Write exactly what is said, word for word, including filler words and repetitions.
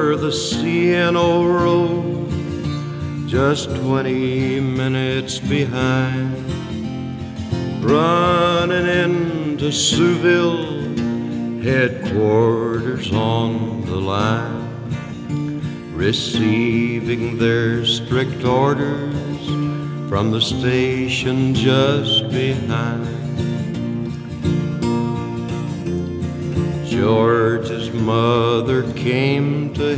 over the C N O road, just twenty minutes behind, running into Souville, headquarters on the line, receiving their strict orders from the station just behind. George's mother came to